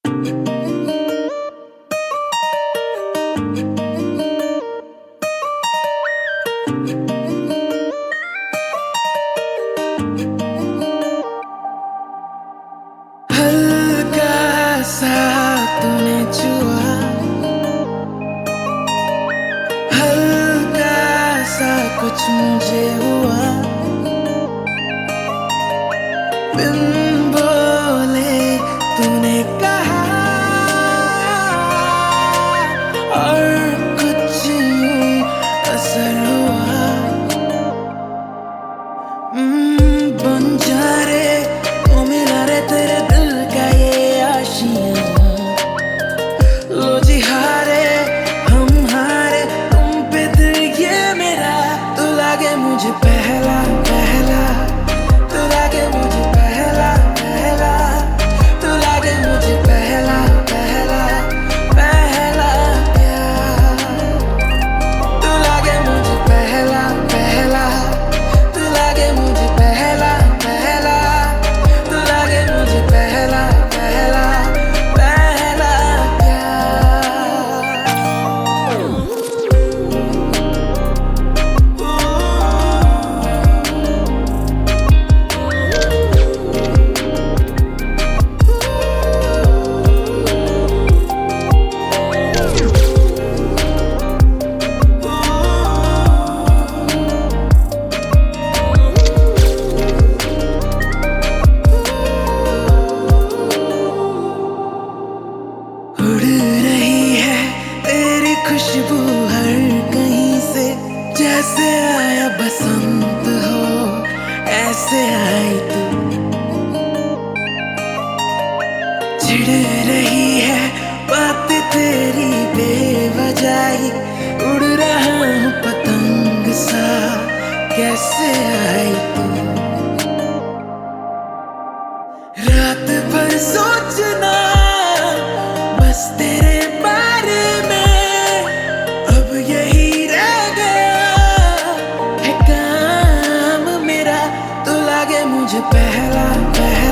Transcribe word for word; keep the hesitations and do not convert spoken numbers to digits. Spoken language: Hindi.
हल्का सा तूने छुआ, हल्का सा कुछ मुझे हुआ, बिन बोले तूने कहा और कुछ यूं असर हुआ। हम्म, बन जा रे ओ मिला रे तेरे दिल का ये आशियां। लो जी हारे हम हारे तुम पे दिल ये मेरा। तू लागे मुझे पहला पहला, तू लागे मुझे पहला पहला, तू लागे मुझे पहला पहला पहला प्यार। तू लागे मुझे पहला पहला, तू लागे मुझे पहला पहला, तू लागे मुझे पहला पहला पहला प्यार। उड़ रही है तेरी खुशबू हर कहीं से, जैसे आया बसंत हो ऐसे आई तू। चिढ़ रही है बात तेरी बेवजह, उड़ रहा हूँ पतंग सा कैसे आई तू। रात भर सोचना बस तेरे बारे में, अब यही रह गया है काम मेरा। तू लागे मुझे पहला पहला,